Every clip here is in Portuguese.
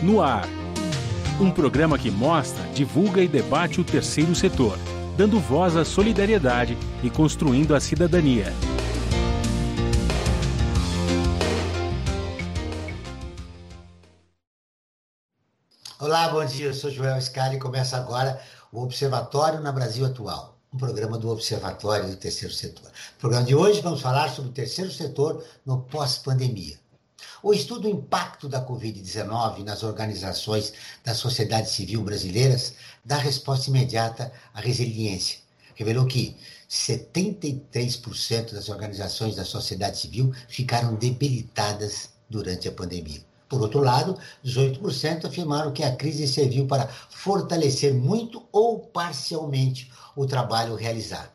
No ar. Um programa que mostra, divulga e debate o terceiro setor, dando voz à solidariedade e construindo a cidadania. Olá, bom dia. Eu sou Joel Scali e começa agora o Observatório na Brasil Atual, um programa do Observatório do Terceiro Setor. No programa de hoje vamos falar sobre o terceiro setor no pós-pandemia. O estudo do impacto da Covid-19 nas organizações da sociedade civil brasileiras dá resposta imediata à resiliência. Revelou que 73% das organizações da sociedade civil ficaram debilitadas durante a pandemia. Por outro lado, 18% afirmaram que a crise serviu para fortalecer muito ou parcialmente o trabalho realizado.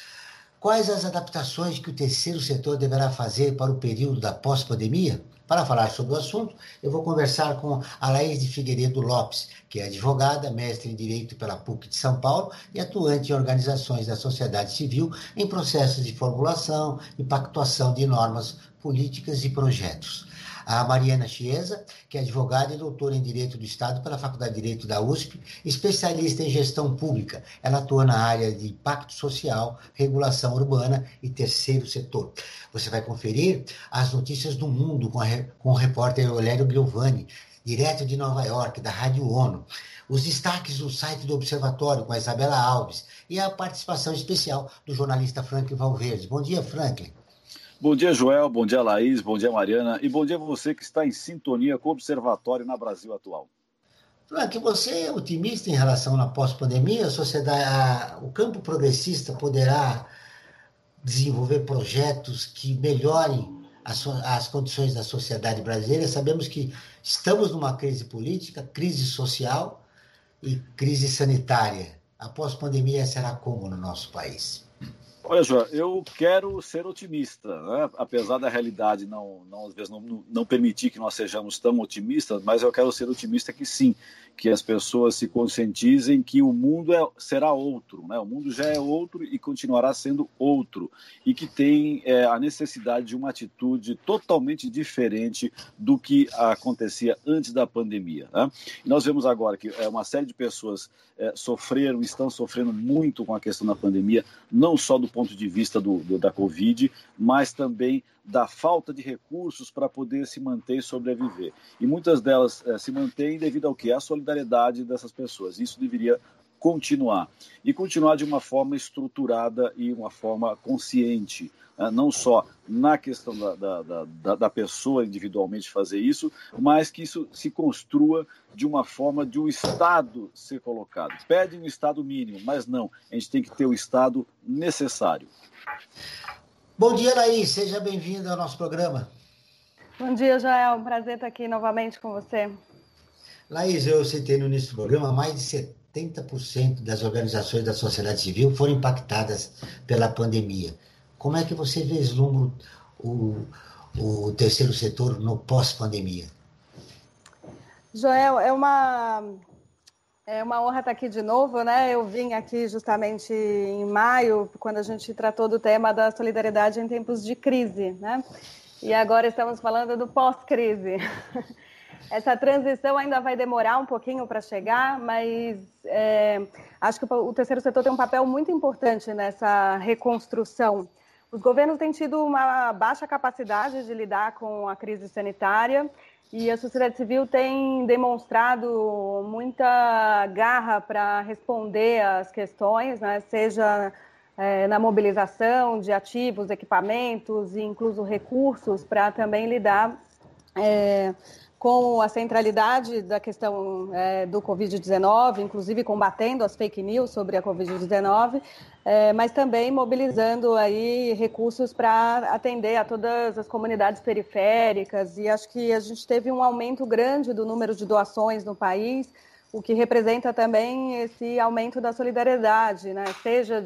Quais as adaptações que o terceiro setor deverá fazer para o período da pós-pandemia? Para falar sobre o assunto, eu vou conversar com a Laís de Figueiredo Lopes, que é advogada, mestre em Direito pela PUC de São Paulo e atuante em organizações da sociedade civil em processos de formulação e pactuação de normas políticas e projetos. A Mariana Chiesa, que é advogada e doutora em Direito do Estado pela Faculdade de Direito da USP, especialista em gestão pública. Ela atua na área de impacto social, regulação urbana e terceiro setor. Você vai conferir as notícias do mundo com o repórter Olério Giovanni, direto de Nova York, da Rádio ONU. Os destaques do site do Observatório com a Isabela Alves e a participação especial do jornalista Franklin Valverde. Bom dia, Franklin. Bom dia, Joel, bom dia, Laís, bom dia, Mariana, e bom dia a você que está em sintonia com o Observatório na Brasil Atual. Frank, você é otimista em relação à pós-pandemia? O campo progressista poderá desenvolver projetos que melhorem as condições da sociedade brasileira? Sabemos que estamos numa crise política, crise social e crise sanitária. A pós-pandemia será como no nosso país? Olha, João, eu quero ser otimista, né? Apesar da realidade às vezes não permitir que nós sejamos tão otimistas, mas eu quero ser otimista que sim, que as pessoas se conscientizem que o mundo será outro, né? O mundo já é outro e continuará sendo outro, e que tem a necessidade de uma atitude totalmente diferente do que acontecia antes da pandemia, né? E nós vemos agora que uma série de pessoas estão sofrendo muito com a questão da pandemia, não só do ponto de vista da Covid, mas também da falta de recursos para poder se manter e sobreviver. E muitas delas se mantêm devido ao quê? À solidariedade dessas pessoas. Isso deveria continuar. E continuar de uma forma estruturada e uma forma consciente, não só na questão da pessoa individualmente fazer isso, mas que isso se construa de uma forma de o Estado ser colocado. Pede um Estado mínimo, mas não, a gente tem que ter o Estado necessário. Bom dia, Laís, seja bem-vinda ao nosso programa. Bom dia, Joel, um prazer estar aqui novamente com você. Laís, eu citei no início do programa, mais de 70% das organizações da sociedade civil foram impactadas pela pandemia. Como é que você vislumbra o terceiro setor no pós-pandemia? Joel, é uma honra estar aqui de novo, né? Eu vim aqui justamente em maio, quando a gente tratou do tema da solidariedade em tempos de crise, né? E agora estamos falando do pós-crise. Essa transição ainda vai demorar um pouquinho para chegar, mas acho que o terceiro setor tem um papel muito importante nessa reconstrução. Os governos têm tido uma baixa capacidade de lidar com a crise sanitária e a sociedade civil tem demonstrado muita garra para responder às questões, né? Seja na mobilização de ativos, equipamentos e incluso recursos para também lidar com a centralidade da questão do Covid-19, inclusive combatendo as fake news sobre a Covid-19, mas também mobilizando aí recursos para atender a todas as comunidades periféricas, e acho que a gente teve um aumento grande do número de doações no país, o que representa também esse aumento da solidariedade, né? Seja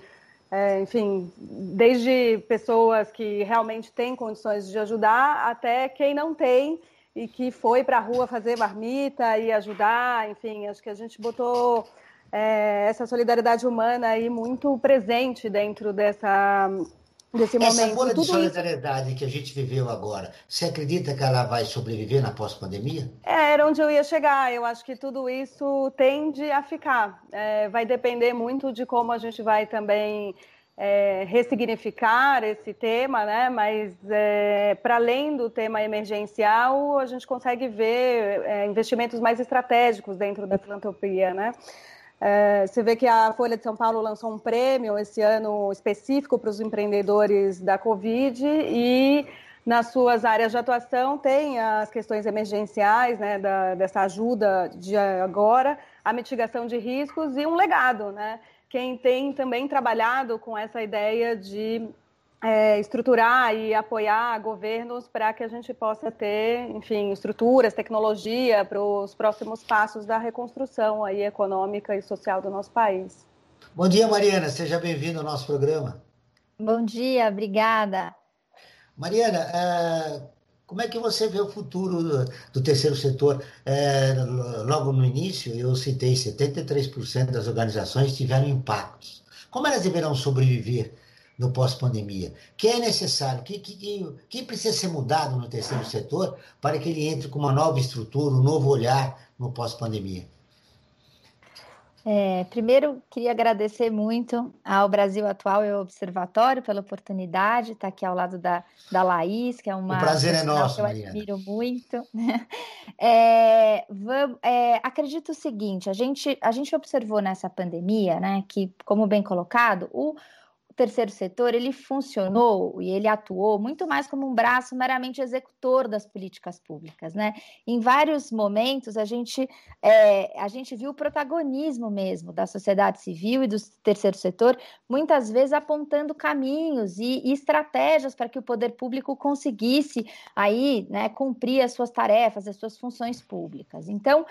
enfim, desde pessoas que realmente têm condições de ajudar até quem não tem e que foi para a rua fazer marmita e ajudar. Enfim, acho que a gente botou essa solidariedade humana aí muito presente dentro desse Essa momento. bolha de Tudo isso solidariedade que a gente viveu agora, você acredita que ela vai sobreviver na pós-pandemia? era onde eu ia chegar. Eu acho que tudo isso tende a ficar. Vai depender muito de como a gente vai também ressignificar esse tema, né? Mas para além do tema emergencial, a gente consegue ver investimentos mais estratégicos dentro da filantropia, né? Você vê que a Folha de São Paulo lançou um prêmio esse ano específico para os empreendedores da Covid e nas suas áreas de atuação tem as questões emergenciais, né, dessa ajuda de agora, a mitigação de riscos e um legado, né? Quem tem também trabalhado com essa ideia de estruturar e apoiar governos para que a gente possa ter, enfim, estruturas, tecnologia para os próximos passos da reconstrução aí econômica e social do nosso país. Bom dia, Mariana. Seja bem-vinda ao nosso programa. Bom dia, obrigada. Mariana, como é que você vê o futuro do terceiro setor? Logo no início, eu citei 73% das organizações tiveram impactos. Como elas deverão sobreviver no pós-pandemia? O que é necessário? O que precisa ser mudado no terceiro setor para que ele entre com uma nova estrutura, um novo olhar no pós-pandemia? Primeiro, queria agradecer muito ao Brasil Atual e ao Observatório pela oportunidade de estar aqui ao lado da Laís, que é uma O prazer é nosso, que eu Mariana. admiro muito. Acredito o seguinte, a gente observou nessa pandemia, né, que, como bem colocado, o terceiro setor, ele funcionou e ele atuou muito mais como um braço meramente executor das políticas públicas, né? Em vários momentos, a gente viu o protagonismo mesmo da sociedade civil e do terceiro setor, muitas vezes apontando caminhos e estratégias para que o poder público conseguisse aí, né, cumprir as suas tarefas, as suas funções públicas. Então,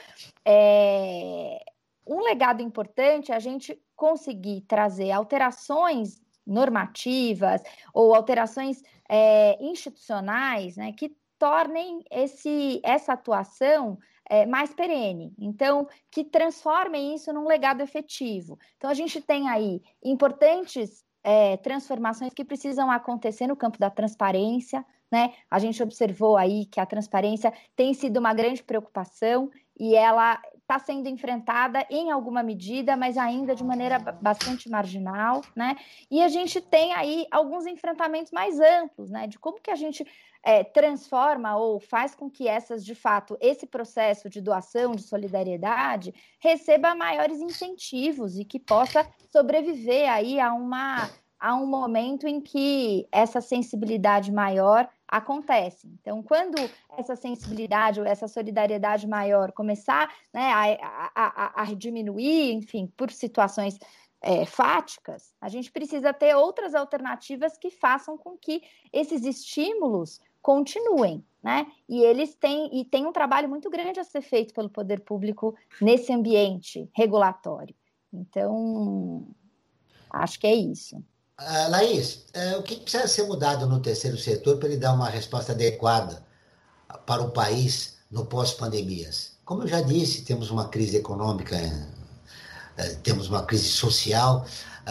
um legado importante é a gente conseguir trazer alterações normativas ou alterações institucionais, né, que tornem essa atuação mais perene, então, que transformem isso num legado efetivo. Então, a gente tem aí importantes transformações que precisam acontecer no campo da transparência, né? A gente observou aí que a transparência tem sido uma grande preocupação e ela está sendo enfrentada em alguma medida, mas ainda de maneira bastante marginal, né? E a gente tem aí alguns enfrentamentos mais amplos, né? De como que a gente transforma ou faz com que de fato, esse processo de doação, de solidariedade, receba maiores incentivos e que possa sobreviver aí a um momento em que essa sensibilidade maior acontece. Então, quando essa sensibilidade ou essa solidariedade maior começar, né, a diminuir, enfim, por situações fáticas, a gente precisa ter outras alternativas que façam com que esses estímulos continuem, né? E eles têm um trabalho muito grande a ser feito pelo poder público nesse ambiente regulatório. Então, acho que é isso. Laís, o que precisa ser mudado no terceiro setor para ele dar uma resposta adequada para o país no pós-pandemias? Como eu já disse, temos uma crise econômica, temos uma crise social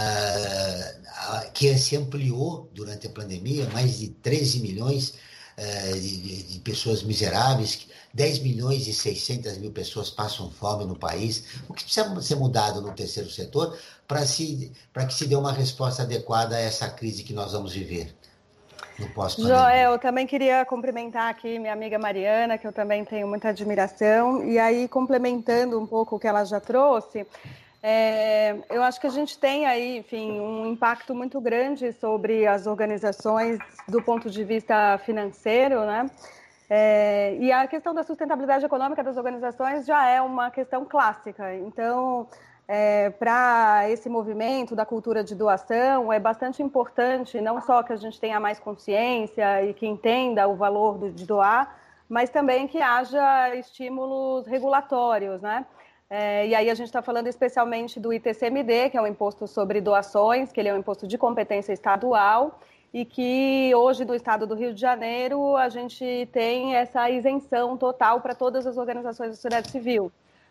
que se ampliou durante a pandemia, mais de 13 milhões de pessoas miseráveis, 10 milhões e 600 mil pessoas passam fome no país. O que precisa ser mudado no terceiro setor para que se dê uma resposta adequada a essa crise que nós vamos viver no pós-pandemia? Joel, eu também queria cumprimentar aqui minha amiga Mariana, que eu também tenho muita admiração, e aí complementando um pouco o que ela já trouxe, eu acho que a gente tem aí, enfim, um impacto muito grande sobre as organizações do ponto de vista financeiro, né? E a questão da sustentabilidade econômica das organizações já é uma questão clássica. Então, para esse movimento da cultura de doação, é bastante importante não só que a gente tenha mais consciência e que entenda o valor de doar, mas também que haja estímulos regulatórios, né? E aí a gente está falando especialmente do ITCMD, que é o Imposto sobre Doações, que ele é um imposto de competência estadual, e que hoje no estado do Rio de Janeiro a gente tem essa isenção total para todas as organizações da sociedade civil.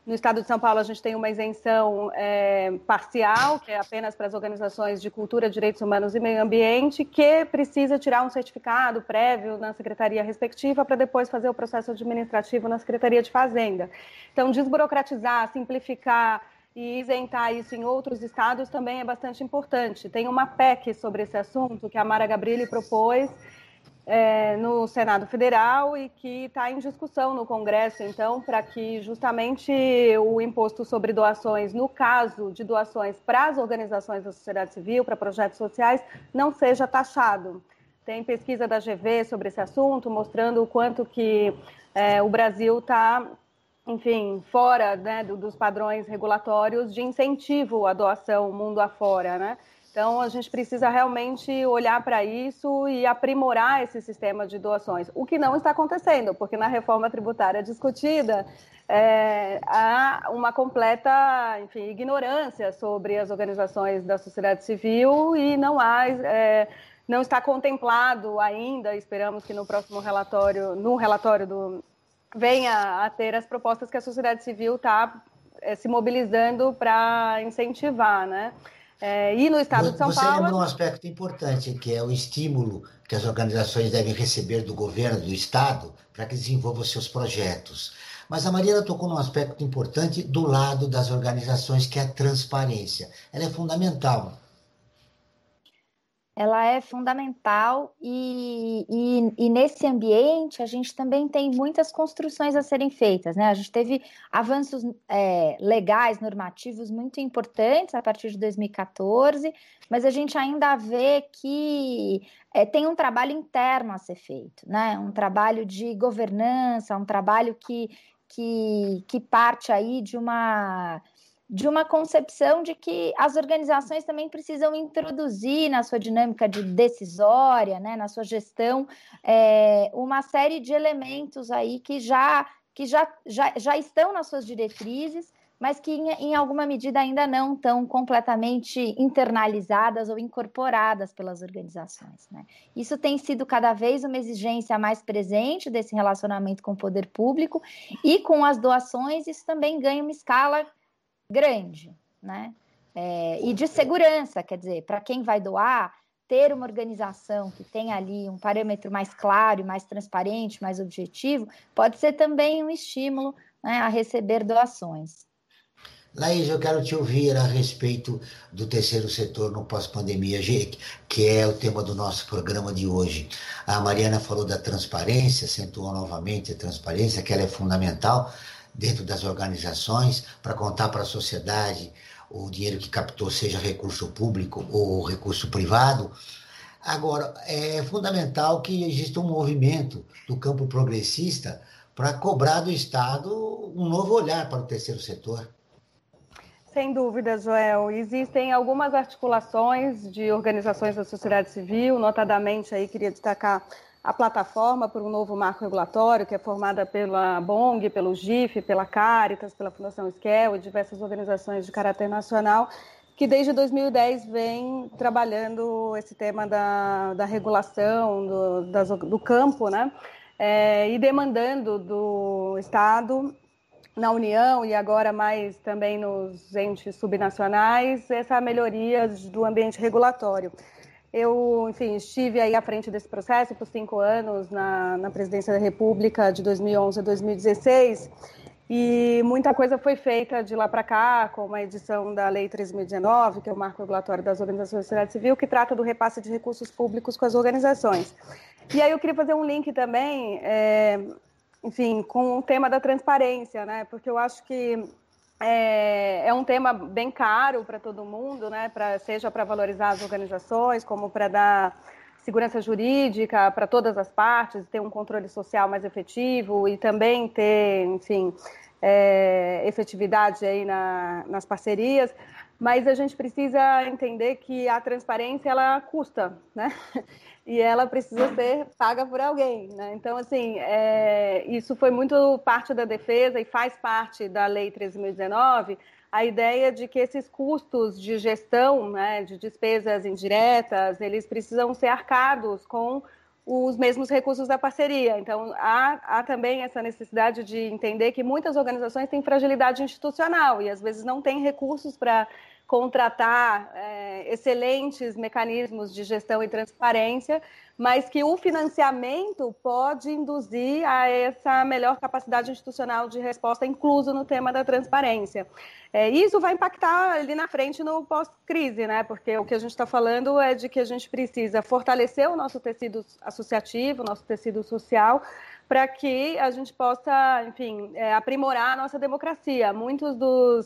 No estado de São Paulo, a gente tem uma isenção parcial, que é apenas para as organizações de cultura, direitos humanos e meio ambiente, que precisa tirar um certificado prévio na secretaria respectiva para depois fazer o processo administrativo na Secretaria de Fazenda. Então, desburocratizar, simplificar e isentar isso em outros estados também é bastante importante. Tem uma PEC sobre esse assunto que a Mara Gabrilli propôs no Senado Federal e que está em discussão no Congresso, então, para que justamente o imposto sobre doações, no caso de doações para as organizações da sociedade civil, para projetos sociais, não seja taxado. Tem pesquisa da GV sobre esse assunto, mostrando o quanto que o Brasil está, enfim, fora, né, dos padrões regulatórios de incentivo à doação mundo afora, né? Então, a gente precisa realmente olhar para isso e aprimorar esse sistema de doações, o que não está acontecendo, porque na reforma tributária discutida há uma completa, enfim, ignorância sobre as organizações da sociedade civil e não está contemplado ainda, esperamos que no próximo relatório, venha a ter as propostas que a sociedade civil está se mobilizando para incentivar, né? E no estado de São Paulo... Você lembrou um aspecto importante, que é o estímulo que as organizações devem receber do governo, do estado, para que desenvolvam seus projetos. Mas a Mariana tocou num aspecto importante do lado das organizações, que é a transparência. Ela é fundamental. Ela é fundamental e nesse ambiente a gente também tem muitas construções a serem feitas, né? A gente teve avanços legais, normativos muito importantes a partir de 2014, mas a gente ainda vê que tem um trabalho interno a ser feito, né? Um trabalho de governança, um trabalho que parte aí de uma concepção de que as organizações também precisam introduzir na sua dinâmica decisória, né, na sua gestão, uma série de elementos aí que já estão nas suas diretrizes, mas que em alguma medida ainda não estão completamente internalizadas ou incorporadas pelas organizações, né? Isso tem sido cada vez uma exigência mais presente desse relacionamento com o poder público, e com as doações isso também ganha uma escala grande, né? E de segurança, quer dizer, para quem vai doar, ter uma organização que tem ali um parâmetro mais claro, mais transparente, mais objetivo, pode ser também um estímulo, né, a receber doações. Laís, eu quero te ouvir a respeito do terceiro setor no pós-pandemia, que é o tema do nosso programa de hoje. A Mariana falou da transparência, acentuou novamente a transparência, que ela é fundamental dentro das organizações, para contar para a sociedade o dinheiro que captou, seja recurso público ou recurso privado. Agora, é fundamental que exista um movimento do campo progressista para cobrar do Estado um novo olhar para o terceiro setor. Sem dúvida, Joel. Existem algumas articulações de organizações da sociedade civil, notadamente aí queria destacar a plataforma por um novo marco regulatório, que é formada pela BONG, pelo GIF, pela Caritas, pela Fundação Esquel e diversas organizações de caráter nacional, que desde 2010 vem trabalhando esse tema da regulação do campo, né? E demandando do Estado, na União e agora mais também nos entes subnacionais, essa melhoria do ambiente regulatório. Eu, enfim, estive aí à frente desse processo por 5 anos na Presidência da República de 2011 a 2016 e muita coisa foi feita de lá para cá, como a edição da Lei 13.019, que é o marco regulatório das organizações da sociedade civil, que trata do repasse de recursos públicos com as organizações. E aí eu queria fazer um link também, enfim, com o tema da transparência, né? Porque eu acho que é um tema bem caro para todo mundo, né? Seja para valorizar as organizações, como para dar segurança jurídica para todas as partes, ter um controle social mais efetivo e também ter, enfim, efetividade aí nas parcerias. Mas a gente precisa entender que a transparência, ela custa, né? E ela precisa ser paga por alguém, né? Então, assim, isso foi muito parte da defesa e faz parte da Lei 13.019, a ideia de que esses custos de gestão, né, de despesas indiretas, eles precisam ser arcados com os mesmos recursos da parceria. Então, há também essa necessidade de entender que muitas organizações têm fragilidade institucional e, às vezes, não têm recursos para contratar excelentes mecanismos de gestão e transparência, mas que o financiamento pode induzir a essa melhor capacidade institucional de resposta, incluso no tema da transparência. Isso vai impactar ali na frente no pós-crise, né? Porque o que a gente está falando é de que a gente precisa fortalecer o nosso tecido associativo, o nosso tecido social, para que a gente possa, enfim, aprimorar a nossa democracia. Muitos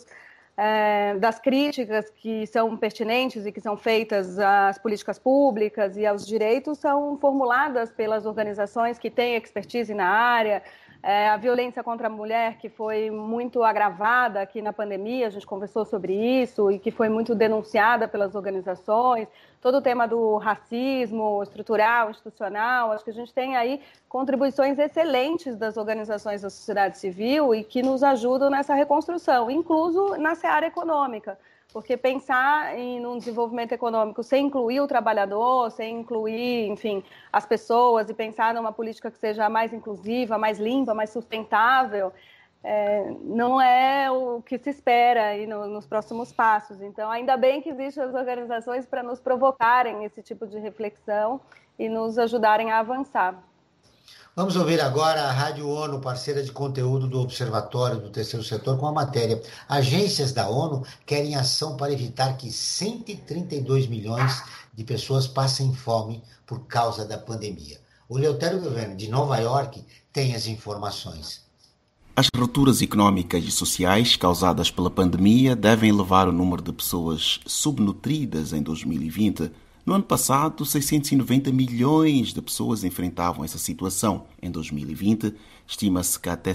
das críticas que são pertinentes e que são feitas às políticas públicas e aos direitos são formuladas pelas organizações que têm expertise na área. A violência contra a mulher, que foi muito agravada aqui na pandemia, a gente conversou sobre isso, e que foi muito denunciada pelas organizações, todo o tema do racismo estrutural, institucional, acho que a gente tem aí contribuições excelentes das organizações da sociedade civil e que nos ajudam nessa reconstrução, incluso na seara econômica. Porque pensar num desenvolvimento econômico sem incluir o trabalhador, sem incluir, enfim, as pessoas e pensar numa política que seja mais inclusiva, mais limpa, mais sustentável, não é o que se espera aí nos próximos passos. Então, ainda bem que existem as organizações para nos provocarem esse tipo de reflexão e nos ajudarem a avançar. Vamos ouvir agora a Rádio ONU, parceira de conteúdo do Observatório do Terceiro Setor, com a matéria: Agências da ONU querem ação para evitar que 132 milhões de pessoas passem fome por causa da pandemia. O Eleutério Gavan, de Nova York, tem as informações. As rupturas económicas e sociais causadas pela pandemia devem elevar o número de pessoas subnutridas em 2020. No ano passado, 690 milhões de pessoas enfrentavam essa situação. Em 2020, estima-se que até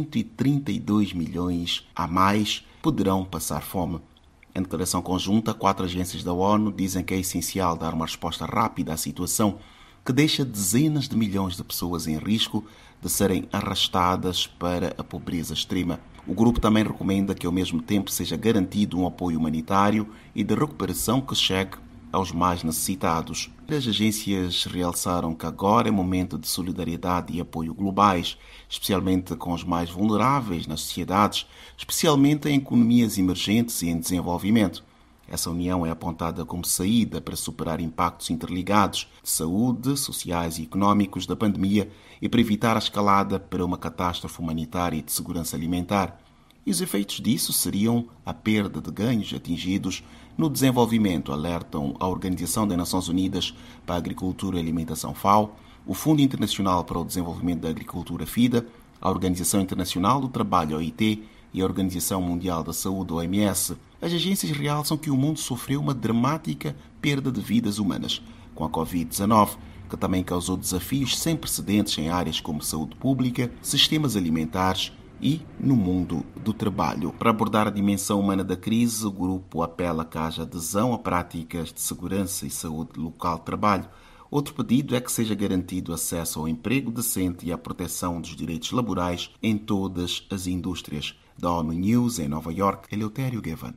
132 milhões a mais poderão passar fome. Em declaração conjunta, 4 agências da ONU dizem que é essencial dar uma resposta rápida à situação, que deixa dezenas de milhões de pessoas em risco de serem arrastadas para a pobreza extrema. O grupo também recomenda que, ao mesmo tempo, seja garantido um apoio humanitário e de recuperação que chegue aos mais necessitados. As agências realçaram que agora é momento de solidariedade e apoio globais, especialmente com os mais vulneráveis nas sociedades, especialmente em economias emergentes e em desenvolvimento. Essa união é apontada como saída para superar impactos interligados de saúde, sociais e económicos da pandemia e para evitar a escalada para uma catástrofe humanitária e de segurança alimentar. E os efeitos disso seriam a perda de ganhos atingidos no desenvolvimento, alertam a Organização das Nações Unidas para a Agricultura e Alimentação FAO, o Fundo Internacional para o Desenvolvimento da Agricultura FIDA, a Organização Internacional do Trabalho OIT e a Organização Mundial da Saúde OMS. As agências realçam que o mundo sofreu uma dramática perda de vidas humanas com a Covid-19, que também causou desafios sem precedentes em áreas como saúde pública, sistemas alimentares e no mundo do trabalho. Para abordar a dimensão humana da crise, o grupo apela que haja adesão a práticas de segurança e saúde local de trabalho. Outro pedido é que seja garantido acesso ao emprego decente e à proteção dos direitos laborais em todas as indústrias. Da ONU News, em Nova York, Eleutério Gavan.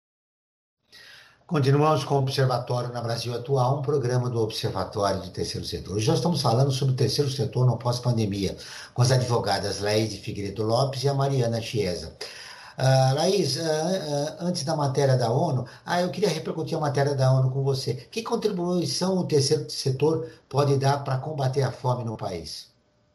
Continuamos com o Observatório na Brasil Atual, um programa do Observatório do Terceiro Setor. Hoje nós estamos falando sobre o terceiro setor no pós-pandemia, com as advogadas Laís de Figueiredo Lopes e a Mariana Chiesa. Laís, antes da matéria da ONU, eu queria repercutir a matéria da ONU com você. Que contribuição o terceiro setor pode dar para combater a fome no país?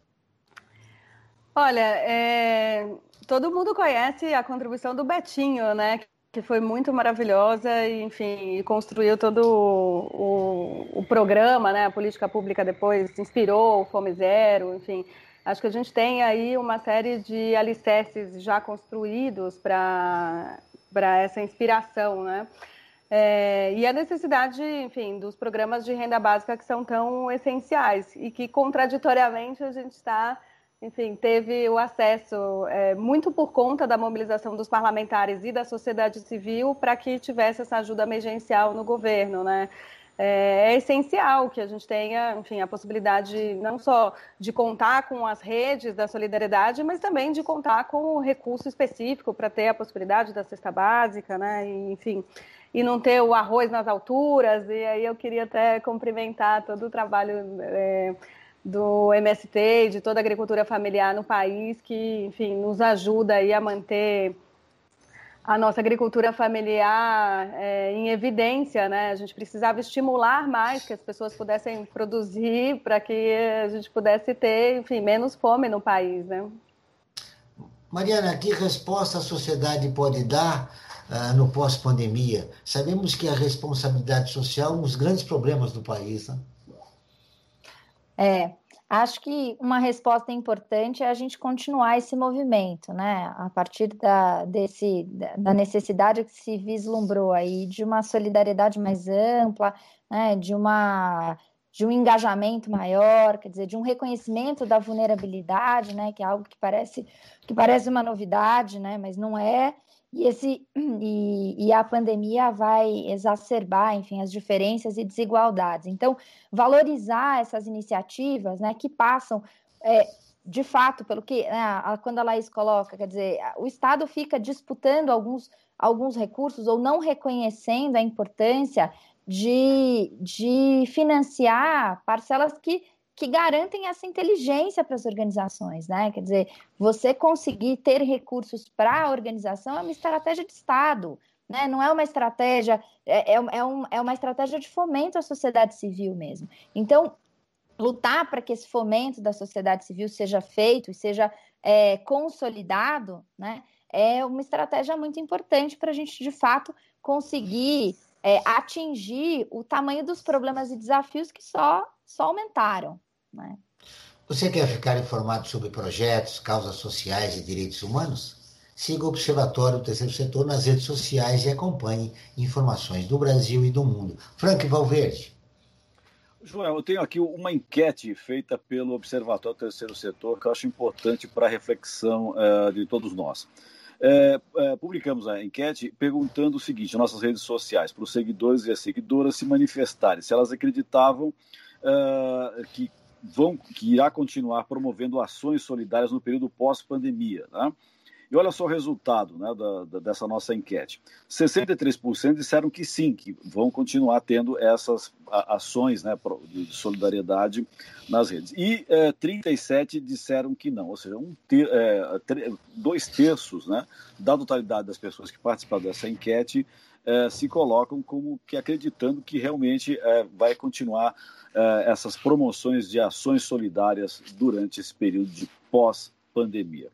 Olha, todo mundo conhece a contribuição do Betinho, né? Que foi muito maravilhosa e, enfim, construiu todo o programa, né? A política pública depois inspirou o Fome Zero, enfim. Acho que a gente tem aí uma série de alicerces já construídos para essa inspiração, né? E a necessidade, enfim, dos programas de renda básica que são tão essenciais e que, contraditoriamente, a gente está... Enfim, teve o acesso muito por conta da mobilização dos parlamentares e da sociedade civil para que tivesse essa ajuda emergencial no governo, né? É essencial que a gente tenha, enfim, a possibilidade não só de contar com as redes da solidariedade, mas também de contar com um recurso específico para ter a possibilidade da cesta básica, né? E, enfim, e não ter o arroz nas alturas. E aí eu queria até cumprimentar todo o trabalho do MST e de toda a agricultura familiar no país, que, enfim, nos ajuda aí a manter a nossa agricultura familiar em evidência, né? A gente precisava estimular mais que as pessoas pudessem produzir para que a gente pudesse ter, enfim, menos fome no país, né? Mariana, que resposta a sociedade pode dar no pós-pandemia? Sabemos que a responsabilidade social é um dos grandes problemas do país, né? Acho que uma resposta importante é a gente continuar esse movimento, né? A partir da necessidade que se vislumbrou aí de uma solidariedade mais ampla, né? De um engajamento maior, quer dizer, de um reconhecimento da vulnerabilidade, né? Que é algo que parece uma novidade, né? Mas não é. E a pandemia vai exacerbar, enfim, as diferenças e desigualdades. Então, valorizar essas iniciativas, né, que passam, de fato, pelo que, quando a Laís coloca, quer dizer, o Estado fica disputando alguns recursos ou não reconhecendo a importância de financiar parcelas que garantem essa inteligência para as organizações, né? Quer dizer, você conseguir ter recursos para a organização é uma estratégia de Estado, né? Não é uma estratégia, é uma estratégia de fomento à sociedade civil mesmo. Então, lutar para que esse fomento da sociedade civil seja feito e seja consolidado, né? É uma estratégia muito importante para a gente, de fato, conseguir atingir o tamanho dos problemas e desafios que só aumentaram, né? Você quer ficar informado sobre projetos, causas sociais e direitos humanos? Siga o Observatório do Terceiro Setor nas redes sociais e acompanhe informações do Brasil e do mundo. Frank Valverde. Joel, eu tenho aqui uma enquete feita pelo Observatório do Terceiro Setor que eu acho importante para a reflexão de todos nós. Publicamos a enquete perguntando o seguinte, nas nossas redes sociais, para os seguidores e as seguidoras se manifestarem, se elas acreditavam que irá continuar promovendo ações solidárias no período pós-pandemia, né? E olha só o resultado, né, dessa nossa enquete. 63% disseram que sim, que vão continuar tendo essas ações, né, de solidariedade nas redes. E 37% disseram que não, ou seja, 2/3, né, da totalidade das pessoas que participaram dessa enquete se colocam como que acreditando que realmente vai continuar essas promoções de ações solidárias durante esse período de pós-pandemia.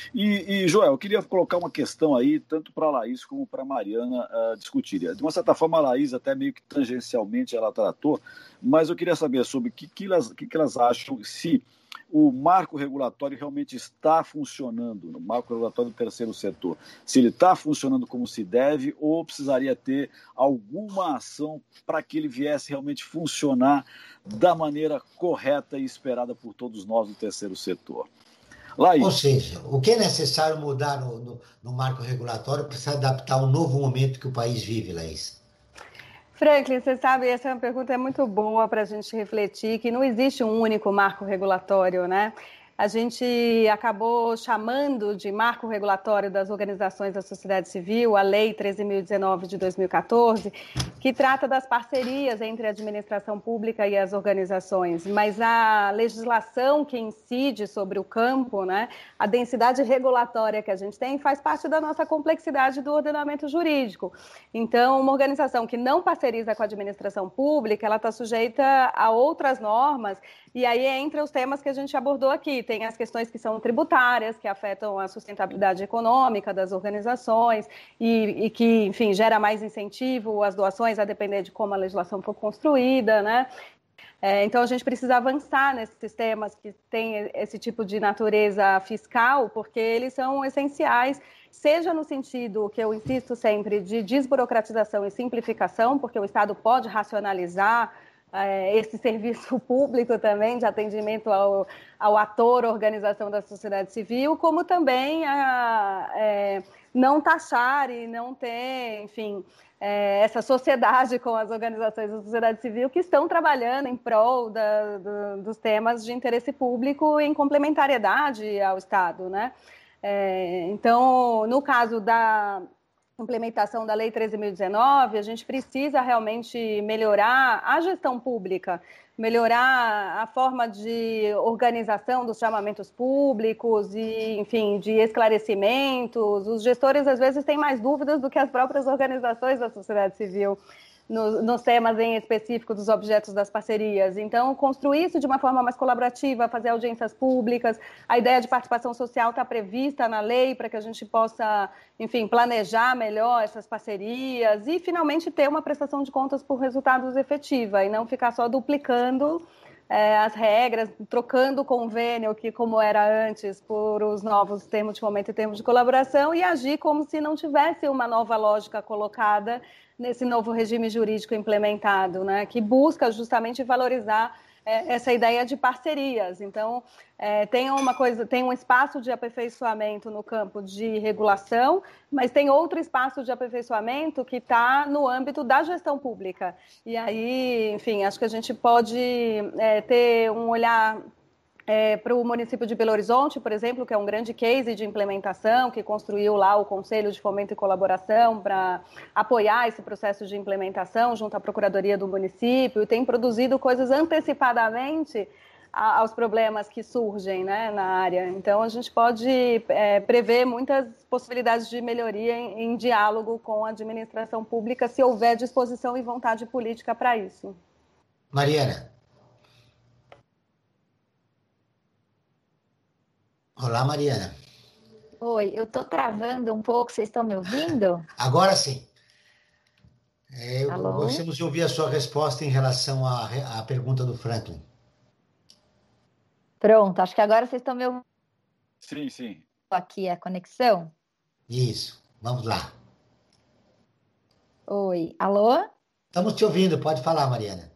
E, Joel, eu queria colocar uma questão aí, tanto para a Laís como para a Mariana discutirem. De uma certa forma, a Laís até meio que tangencialmente ela tratou, mas eu queria saber sobre o que elas acham, se o marco regulatório realmente está funcionando, no marco regulatório do terceiro setor, se ele está funcionando como se deve ou precisaria ter alguma ação para que ele viesse realmente funcionar da maneira correta e esperada por todos nós do terceiro setor. Laís. Ou seja, o que é necessário mudar no marco regulatório para se adaptar ao novo momento que o país vive, Laís? Franklin, você sabe, essa pergunta é muito boa para a gente refletir, que não existe um único marco regulatório, né? A gente acabou chamando de marco regulatório das organizações da sociedade civil a Lei 13.019 de 2014, que trata das parcerias entre a administração pública e as organizações, mas a legislação que incide sobre o campo, né, a densidade regulatória que a gente tem, faz parte da nossa complexidade do ordenamento jurídico. Então, uma organização que não parceriza com a administração pública, ela está sujeita a outras normas, e aí entra os temas que a gente abordou aqui. Tem as questões que são tributárias, que afetam a sustentabilidade econômica das organizações e que, enfim, gera mais incentivo às doações, a depender de como a legislação for construída, né? Então, a gente precisa avançar nesses temas que têm esse tipo de natureza fiscal, porque eles são essenciais, seja no sentido que eu insisto sempre de desburocratização e simplificação, porque o Estado pode racionalizar esse serviço público também de atendimento ao ator, organização da sociedade civil, como também não taxar e não ter, enfim, essa sociedade com as organizações da sociedade civil que estão trabalhando em prol dos temas de interesse público em complementariedade ao Estado, né? Então, no caso implementação da Lei 13.019, a gente precisa realmente melhorar a gestão pública, melhorar a forma de organização dos chamamentos públicos e, enfim, de esclarecimentos. Os gestores, às vezes, têm mais dúvidas do que as próprias organizações da sociedade civil nos temas em específico dos objetos das parcerias. Então, construir isso de uma forma mais colaborativa, fazer audiências públicas, a ideia de participação social está prevista na lei para que a gente possa, enfim, planejar melhor essas parcerias e, finalmente, ter uma prestação de contas por resultados efetiva e não ficar só duplicando as regras, trocando o convênio, que como era antes, por os novos termos de fomento e termos de colaboração e agir como se não tivesse uma nova lógica colocada nesse novo regime jurídico implementado, né, que justamente valorizar essa ideia de parcerias. Então, tem um espaço de aperfeiçoamento no campo de regulação, mas tem outro espaço de aperfeiçoamento que está no âmbito da gestão pública. E aí, enfim, acho que a gente pode ter um olhar para o município de Belo Horizonte, por exemplo, que é um grande case de implementação, que construiu lá o Conselho de Fomento e Colaboração para apoiar esse processo de implementação junto à Procuradoria do município, e tem produzido coisas antecipadamente aos problemas que surgem, né, na área. Então, a gente pode prever muitas possibilidades de melhoria em diálogo com a administração pública, se houver disposição e vontade política para isso. Mariana. Olá, Mariana. Oi, eu estou travando um pouco, vocês estão me ouvindo? Agora sim. Alô? Gostaríamos de ouvir a sua resposta em relação à pergunta do Franklin. Pronto, acho que agora vocês estão me ouvindo. Sim, sim. Aqui a conexão. Isso, vamos lá. Oi, alô? Estamos te ouvindo, pode falar, Mariana.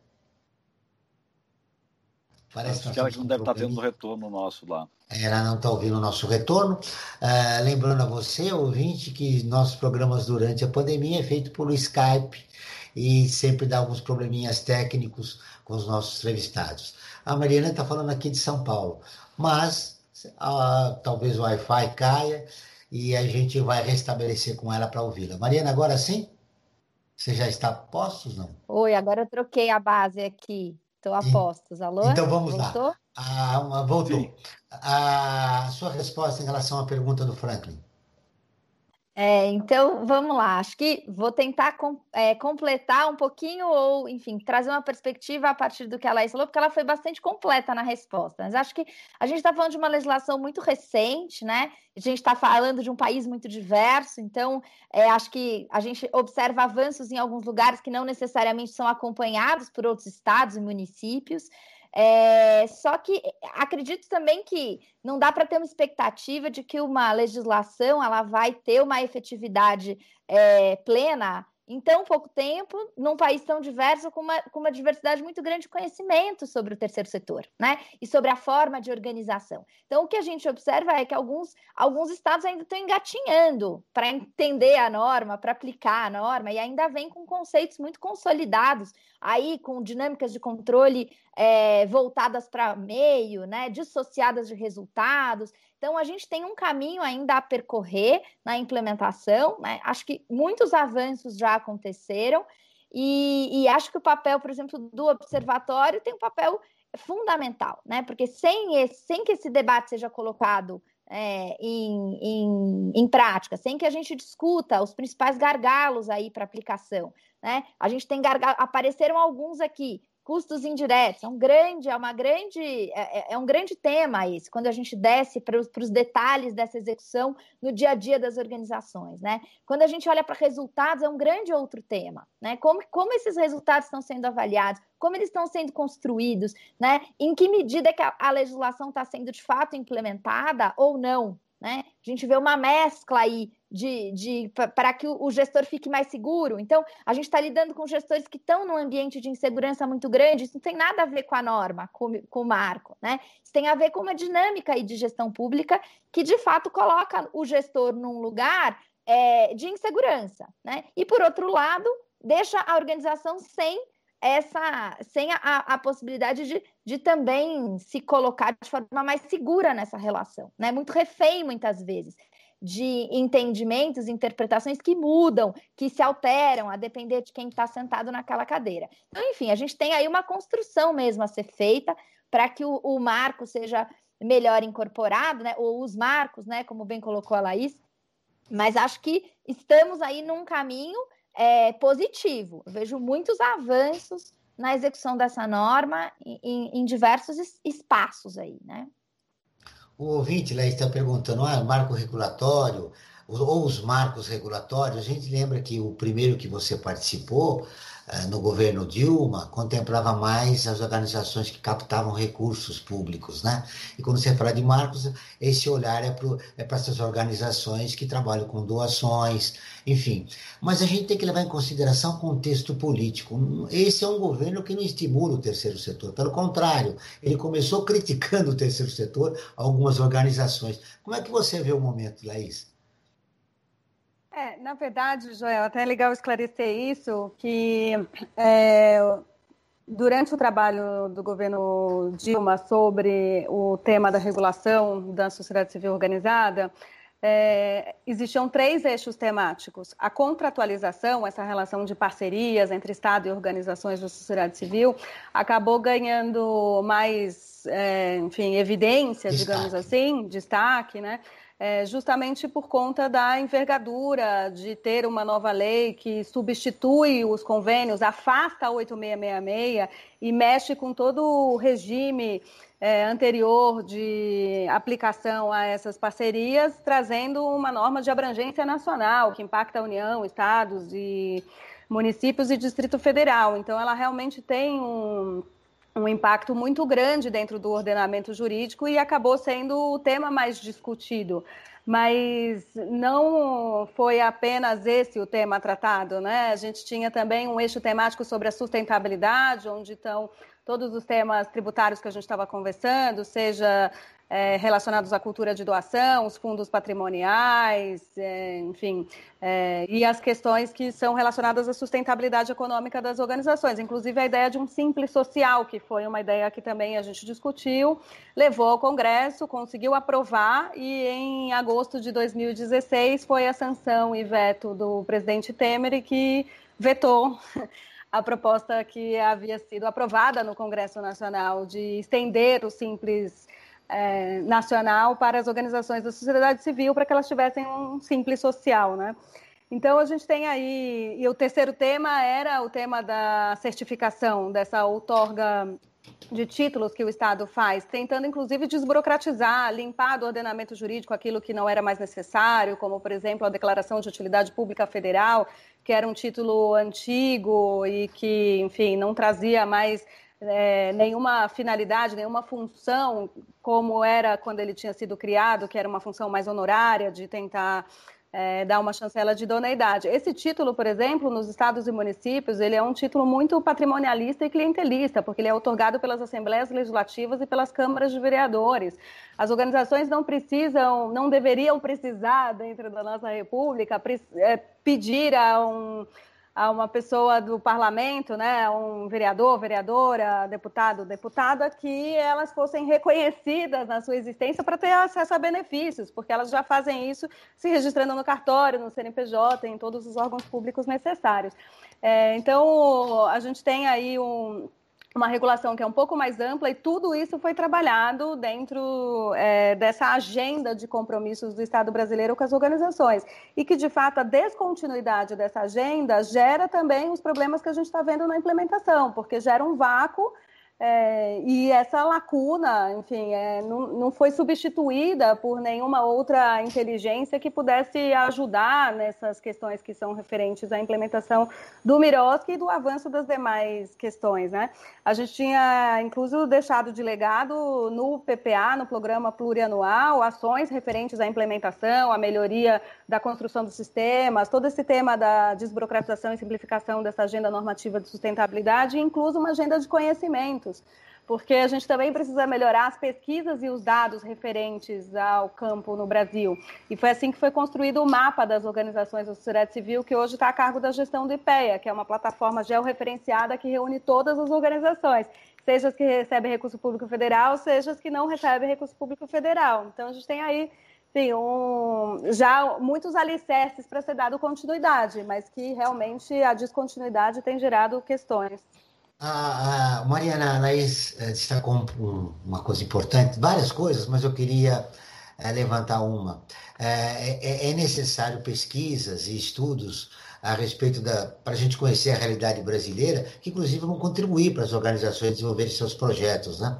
Parece que ela não deve estar tendo retorno nosso lá. Ela não está ouvindo o nosso retorno. Lembrando a você, ouvinte, que nossos programas durante a pandemia é feito por Skype e sempre dá alguns probleminhas técnicos com os nossos entrevistados. A Mariana está falando aqui de São Paulo, mas talvez o Wi-Fi caia e a gente vai restabelecer com ela para ouvi-la. Mariana, agora sim? Você já está a postos, não? Oi, agora eu troquei a base aqui. Estou a postos. Alô? Então vamos Voltou? lá. Voltou. Sim. A sua resposta em relação à pergunta do Franklin. Então, vamos lá. Acho que vou tentar completar um pouquinho ou, enfim, trazer uma perspectiva a partir do que a Laís falou, porque ela foi bastante completa na resposta. Mas acho que a gente está falando de uma legislação muito recente, né? A gente está falando de um país muito diverso, então acho que a gente observa avanços em alguns lugares que não necessariamente são acompanhados por outros estados e municípios. Só que acredito também que não dá para ter uma expectativa de que uma legislação ela vai ter uma efetividade plena em tão pouco tempo, num país tão diverso, com uma diversidade muito grande de conhecimento sobre o terceiro setor, né? E sobre a forma de organização. Então, o que a gente observa é que alguns estados ainda estão engatinhando para entender a norma, para aplicar a norma, e ainda vem com conceitos muito consolidados, aí com dinâmicas de controle voltadas para meio, né? Dissociadas de resultados. Então, a gente tem um caminho ainda a percorrer na implementação, né? Acho que muitos avanços já aconteceram e acho que o papel, por exemplo, do observatório tem um papel fundamental, né? Porque sem que esse debate seja colocado em prática, sem que a gente discuta os principais gargalos aí para aplicação, né? A gente tem apareceram alguns aqui. Custos indiretos, é um grande tema esse, quando a gente desce para os detalhes dessa execução no dia a dia das organizações, né? Quando a gente olha para resultados, é um grande outro tema, né? Como esses resultados estão sendo avaliados, como eles estão sendo construídos, né? Em que medida que a legislação está sendo de fato implementada ou não, né? A gente vê uma mescla aí para que o gestor fique mais seguro. Então, a gente está lidando com gestores que estão num ambiente de insegurança muito grande. Isso não tem nada a ver com a norma, com o marco, né? Isso tem a ver com uma dinâmica aí de gestão pública que, de fato, coloca o gestor num lugar de insegurança, né? E, por outro lado, deixa a organização sem a possibilidade de também se colocar de forma mais segura nessa relação, né? Muito refém, muitas vezes. de entendimentos, interpretações que mudam, que se alteram a depender de quem está sentado naquela cadeira. Então, enfim, a gente tem aí uma construção mesmo a ser feita para que o marco seja melhor incorporado, né? Ou os marcos, né? Como bem colocou a Laís. Mas acho que estamos aí num caminho positivo. Eu vejo muitos avanços na execução dessa norma em diversos espaços aí, né? O ouvinte lá está perguntando, marco regulatório ou os marcos regulatórios. A gente lembra que o primeiro que você participou, no governo Dilma, contemplava mais as organizações que captavam recursos públicos, né? E quando você fala de marcos, esse olhar é para essas organizações que trabalham com doações, enfim. Mas a gente tem que levar em consideração o contexto político. Esse é um governo que não estimula o terceiro setor, pelo contrário, ele começou criticando o terceiro setor, algumas organizações. Como é que você vê o momento, Laís? Na verdade, Joel, até é legal esclarecer isso, que durante o trabalho do governo Dilma sobre o tema da regulação da sociedade civil organizada, existiam 3 eixos temáticos. A contratualização, essa relação de parcerias entre Estado e organizações da sociedade civil, acabou ganhando mais, evidência, digamos assim, destaque, né? Justamente por conta da envergadura de ter uma nova lei que substitui os convênios, afasta a 8666 e mexe com todo o regime anterior de aplicação a essas parcerias, trazendo uma norma de abrangência nacional que impacta a União, estados e municípios e Distrito Federal. Então, ela realmente tem um impacto muito grande dentro do ordenamento jurídico e acabou sendo o tema mais discutido. Mas não foi apenas esse o tema tratado, né? A gente tinha também um eixo temático sobre a sustentabilidade, onde estão todos os temas tributários que a gente estava conversando, seja relacionados à cultura de doação, os fundos patrimoniais, e as questões que são relacionadas à sustentabilidade econômica das organizações, inclusive a ideia de um simples social, que foi uma ideia que também a gente discutiu, levou ao Congresso, conseguiu aprovar e em agosto de 2016 foi a sanção e veto do presidente Temer que vetou a proposta que havia sido aprovada no Congresso Nacional de estender o simples nacional para as organizações da sociedade civil, para que elas tivessem um simples social, né? Então, a gente tem aí... E o terceiro tema era o tema da certificação, dessa outorga de títulos que o Estado faz, tentando, inclusive, desburocratizar, limpar do ordenamento jurídico aquilo que não era mais necessário, como, por exemplo, a Declaração de Utilidade Pública Federal, que era um título antigo e que, enfim, não trazia mais nenhuma finalidade, nenhuma função, como era quando ele tinha sido criado, que era uma função mais honorária, de tentar dar uma chancela de idoneidade. Esse título, por exemplo, nos estados e municípios, ele é um título muito patrimonialista e clientelista, porque ele é outorgado pelas assembleias legislativas e pelas câmaras de vereadores. As organizações não deveriam precisar, dentro da nossa república, pedir a uma pessoa do parlamento, né, um vereador, vereadora, deputado, deputada, que elas fossem reconhecidas na sua existência para ter acesso a benefícios, porque elas já fazem isso se registrando no cartório, no CNPJ, em todos os órgãos públicos necessários. Então, a gente tem aí uma regulação que é um pouco mais ampla e tudo isso foi trabalhado dentro dessa agenda de compromissos do Estado brasileiro com as organizações e que, de fato, a descontinuidade dessa agenda gera também os problemas que a gente está vendo na implementação, porque gera um vácuo e essa lacuna, enfim, não foi substituída por nenhuma outra inteligência que pudesse ajudar nessas questões que são referentes à implementação do MIROSC e do avanço das demais questões, né? A gente tinha, inclusive, deixado de legado no PPA, no Programa Plurianual, ações referentes à implementação, à melhoria da construção dos sistemas, todo esse tema da desburocratização e simplificação dessa agenda normativa de sustentabilidade, incluso uma agenda de conhecimentos, porque a gente também precisa melhorar as pesquisas e os dados referentes ao campo no Brasil. E foi assim que foi construído o mapa das organizações da sociedade civil, que hoje está a cargo da gestão do IPEA, que é uma plataforma georreferenciada que reúne todas as organizações, seja as que recebem recurso público federal, seja as que não recebem recurso público federal. Então, a gente tem aí Sim, já muitos alicerces para ser dado continuidade, mas que realmente a descontinuidade tem gerado questões. A Mariana Laís destacou uma coisa importante, várias coisas, mas eu queria levantar uma. É necessário pesquisas e estudos a respeito para a gente conhecer a realidade brasileira, que inclusive vão contribuir para as organizações desenvolverem seus projetos, né?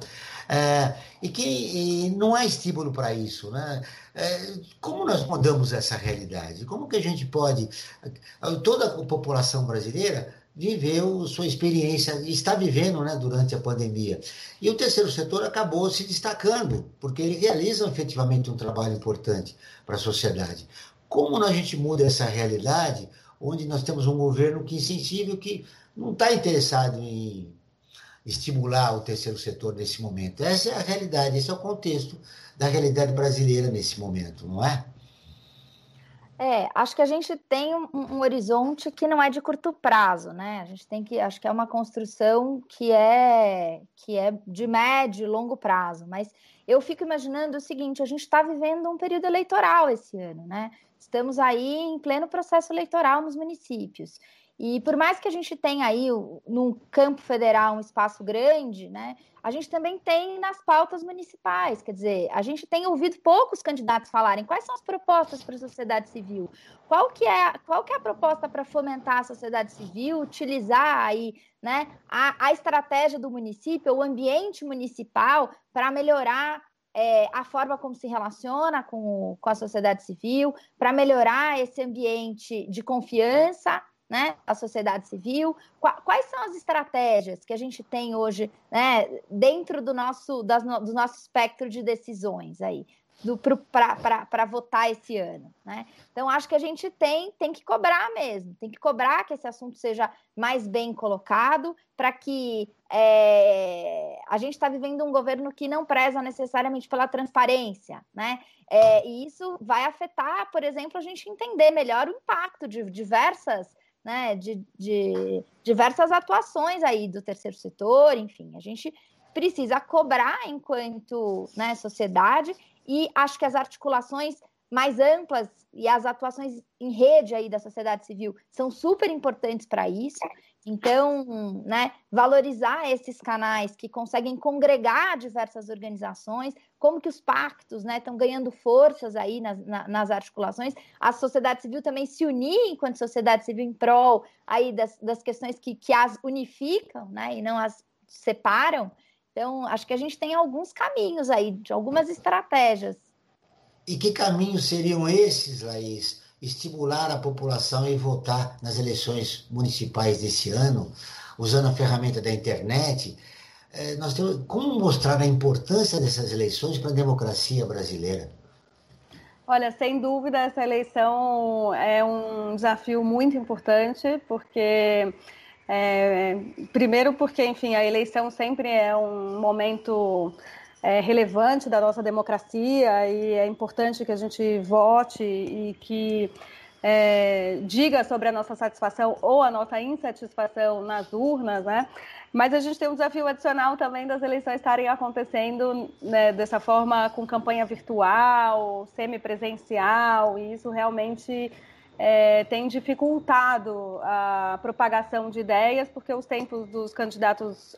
E não há estímulo para isso, né? Como nós mudamos essa realidade? Como que a gente pode... Toda a população brasileira viveu sua experiência, está vivendo, né, durante a pandemia. E o terceiro setor acabou se destacando, porque ele realiza efetivamente um trabalho importante para a sociedade. Como a gente muda essa realidade, onde nós temos um governo que insensível, que não está interessado em estimular o terceiro setor nesse momento? Essa é a realidade, esse é o contexto da realidade brasileira nesse momento, não é? Acho que a gente tem um horizonte que não é de curto prazo, né? A gente tem acho que é uma construção que é de médio e longo prazo, mas eu fico imaginando o seguinte: a gente está vivendo um período eleitoral esse ano, né? Estamos aí em pleno processo eleitoral nos municípios. E por mais que a gente tenha aí no campo federal um espaço grande, né, a gente também tem nas pautas municipais, quer dizer, a gente tem ouvido poucos candidatos falarem quais são as propostas para a sociedade civil, qual que é a proposta para fomentar a sociedade civil, utilizar aí, né, a estratégia do município, o ambiente municipal para melhorar a forma como se relaciona com a sociedade civil, para melhorar esse ambiente de confiança, né, a sociedade civil. Quais são as estratégias que a gente tem hoje, né, dentro do nosso espectro de decisões aí, para votar esse ano, né? Então, acho que a gente tem que cobrar mesmo, tem que cobrar que esse assunto seja mais bem colocado, para que a gente está vivendo um governo que não preza necessariamente pela transparência, né? E isso vai afetar, por exemplo, a gente entender melhor o impacto de diversas, né, de diversas atuações aí do terceiro setor. Enfim, a gente precisa cobrar enquanto, né, sociedade, e acho que as articulações mais amplas e as atuações em rede aí da sociedade civil são super importantes para isso. Então, né, valorizar esses canais que conseguem congregar diversas organizações, como que os pactos, né, estão ganhando forças aí nas articulações, a sociedade civil também se unir enquanto sociedade civil em prol aí das questões que as unificam, né, e não as separam. Então, acho que a gente tem alguns caminhos aí, de algumas estratégias. E que caminhos seriam esses, Laís? Estimular a população a votar nas eleições municipais desse ano, usando a ferramenta da internet. Nós temos como mostrar a importância dessas eleições para a democracia brasileira? Olha, sem dúvida, essa eleição é um desafio muito importante, porque primeiro porque, enfim, a eleição sempre é um momento relevante da nossa democracia, e é importante que a gente vote e que diga sobre a nossa satisfação ou a nossa insatisfação nas urnas, né? Mas a gente tem um desafio adicional também das eleições estarem acontecendo, né, dessa forma, com campanha virtual, semipresencial, e isso realmente tem dificultado a propagação de ideias, porque os tempos dos candidatos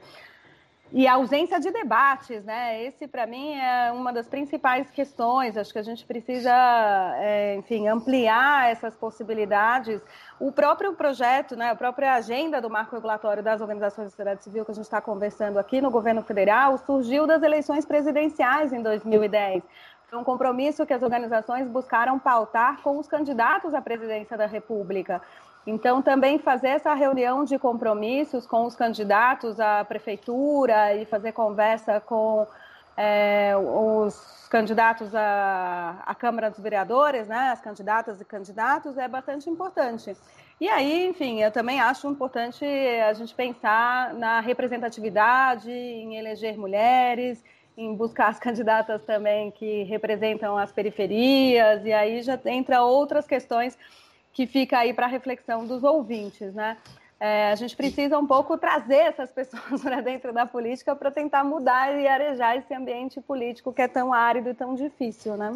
e a ausência de debates, né? Esse, para mim, é uma das principais questões. Acho que a gente precisa, enfim, ampliar essas possibilidades. O próprio projeto, né, a própria agenda do marco regulatório das organizações da sociedade civil que a gente está conversando aqui no governo federal surgiu das eleições presidenciais em 2010. Foi um compromisso que as organizações buscaram pautar com os candidatos à presidência da República. Então, também fazer essa reunião de compromissos com os candidatos à prefeitura e fazer conversa com os candidatos à Câmara dos Vereadores, né, as candidatas e candidatos, é bastante importante. E aí, enfim, eu também acho importante a gente pensar na representatividade, em eleger mulheres, em buscar as candidatas também que representam as periferias, e aí já entra outras questões que fica aí para a reflexão dos ouvintes, né? A gente precisa um pouco trazer essas pessoas para dentro da política para tentar mudar e arejar esse ambiente político que é tão árido e tão difícil, né?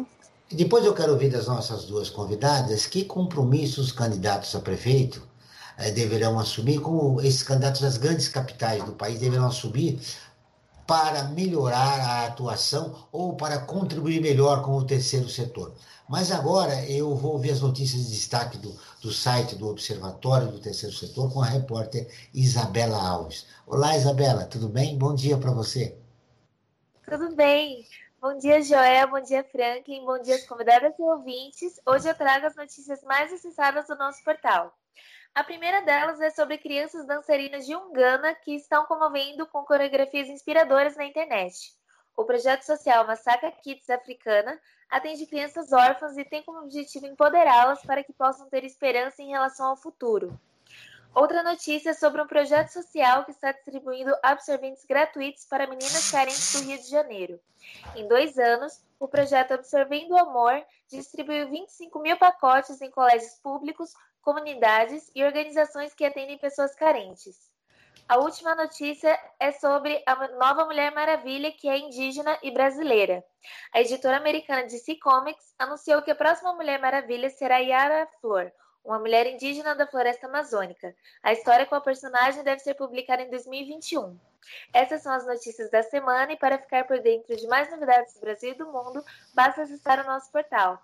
Depois eu quero ouvir das nossas duas convidadas que compromissos os candidatos a prefeito deverão assumir, como esses candidatos das grandes capitais do país deverão assumir para melhorar a atuação ou para contribuir melhor com o terceiro setor. Mas agora eu vou ouvir as notícias de destaque do site do Observatório do Terceiro Setor com a repórter Isabela Alves. Olá, Isabela, tudo bem? Bom dia para você. Tudo bem. Bom dia, Joel. Bom dia, Franklin. Bom dia, as convidadas e ouvintes. Hoje eu trago as notícias mais acessadas do nosso portal. A primeira delas é sobre crianças dançarinas de Uganda que estão comovendo com coreografias inspiradoras na internet. O projeto social Massacre Kids Africana atende crianças órfãs e tem como objetivo empoderá-las para que possam ter esperança em relação ao futuro. Outra notícia é sobre um projeto social que está distribuindo absorventes gratuitos para meninas carentes do Rio de Janeiro. Em 2 anos, o projeto Absorvendo o Amor distribuiu 25 mil pacotes em colégios públicos, comunidades e organizações que atendem pessoas carentes. A última notícia é sobre a nova Mulher Maravilha, que é indígena e brasileira. A editora americana DC Comics anunciou que a próxima Mulher Maravilha será Yara Flor, uma mulher indígena da floresta amazônica. A história com a personagem deve ser publicada em 2021. Essas são as notícias da semana e para ficar por dentro de mais novidades do Brasil e do mundo, basta acessar o nosso portal,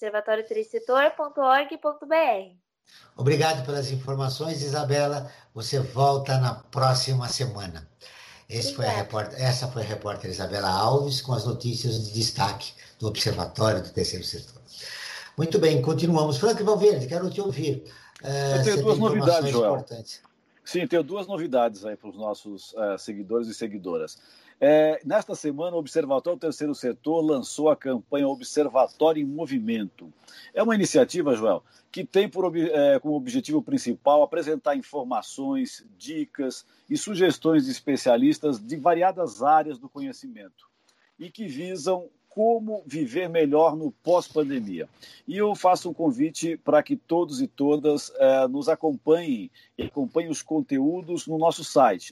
observatório3setor.org.br. Obrigado pelas informações, Isabela. Você volta na próxima semana. Essa foi a repórter Isabela Alves com as notícias de destaque do Observatório do Terceiro Setor. Muito bem, continuamos. Frank Valverde, quero te ouvir. Eu tenho duas novidades, Joel. Importantes. Sim, tenho 2 novidades aí para os nossos seguidores e seguidoras. Nesta semana, o Observatório do Terceiro Setor lançou a campanha Observatório em Movimento. É uma iniciativa, Joel, que tem como objetivo principal apresentar informações, dicas e sugestões de especialistas de variadas áreas do conhecimento e que visam como viver melhor no pós-pandemia. E eu faço um convite para que todos e todas nos acompanhem e acompanhem os conteúdos no nosso site,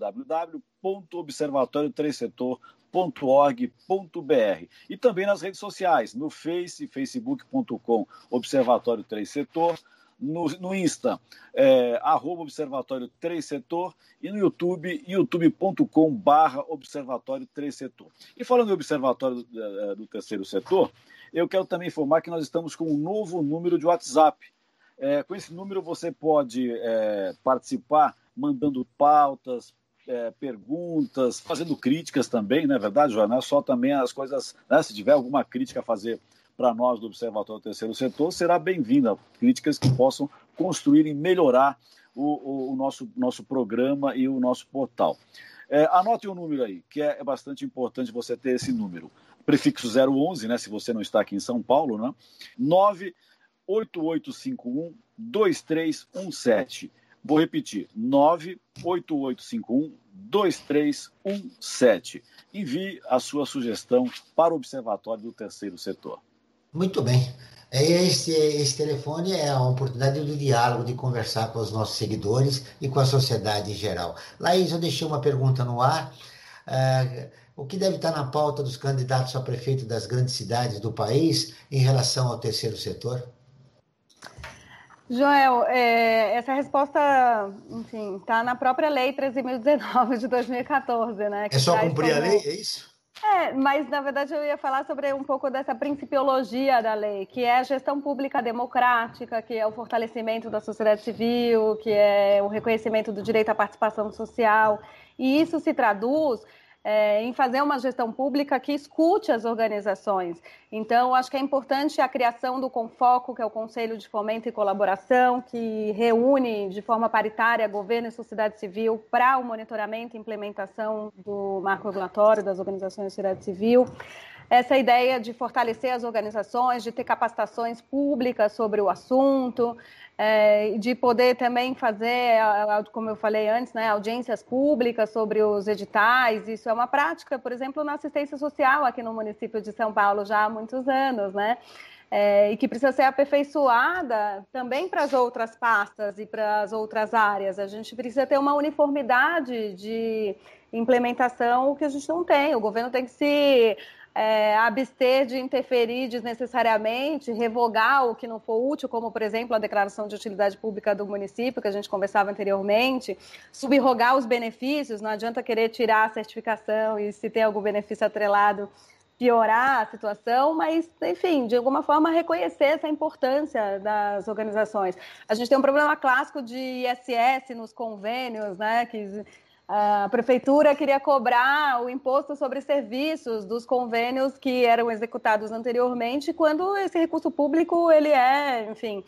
www.observatório3setor.org.br e também nas redes sociais, no facebook.com Observatório 3 Setor, no Insta, @Observatório 3 Setor e no YouTube, youtube.com/Observatório 3 Setor. E falando em Observatório do Terceiro Setor, eu quero também informar que nós estamos com um novo número de WhatsApp. Com esse número você pode participar mandando pautas, perguntas, fazendo críticas também, não é verdade, Joana? Não é só também as coisas, né? Se tiver alguma crítica a fazer para nós do Observatório do Terceiro Setor, será bem-vinda. Críticas que possam construir e melhorar o nosso programa e o nosso portal. Anote um número aí, que é bastante importante você ter esse número. Prefixo 011, né, se você não está aqui em São Paulo, né? 98851-2317. Vou repetir, 98851-2317. Envie a sua sugestão para o Observatório do Terceiro Setor. Muito bem. Esse telefone é a oportunidade do diálogo, de conversar com os nossos seguidores e com a sociedade em geral. Laís, eu deixei uma pergunta no ar. O que deve estar na pauta dos candidatos a prefeito das grandes cidades do país em relação ao terceiro setor? Joel, essa resposta, enfim, está na própria Lei 13.019 de 2014, né? É só cumprir a lei, é isso? Mas na verdade eu ia falar sobre um pouco dessa principiologia da lei, que é a gestão pública democrática, que é o fortalecimento da sociedade civil, que é o reconhecimento do direito à participação social, e isso se traduz em fazer uma gestão pública que escute as organizações. Então, acho que é importante a criação do CONFOCO, que é o Conselho de Fomento e Colaboração, que reúne de forma paritária governo e sociedade civil para o monitoramento e implementação do marco regulatório das organizações da sociedade civil. Essa ideia de fortalecer as organizações, de ter capacitações públicas sobre o assunto, de poder também fazer, como eu falei antes, né, audiências públicas sobre os editais. Isso é uma prática, por exemplo, na assistência social aqui no município de São Paulo já há muitos anos, né? E que precisa ser aperfeiçoada também para as outras pastas e para as outras áreas. A gente precisa ter uma uniformidade de implementação que a gente não tem. O governo tem que se abster de interferir desnecessariamente, revogar o que não for útil, como, por exemplo, a declaração de utilidade pública do município, que a gente conversava anteriormente, subrogar os benefícios, não adianta querer tirar a certificação e, se tem algum benefício atrelado, piorar a situação, mas, enfim, de alguma forma reconhecer essa importância das organizações. A gente tem um problema clássico de ISS nos convênios, né, que a prefeitura queria cobrar o imposto sobre serviços dos convênios que eram executados anteriormente, quando esse recurso público, ele enfim,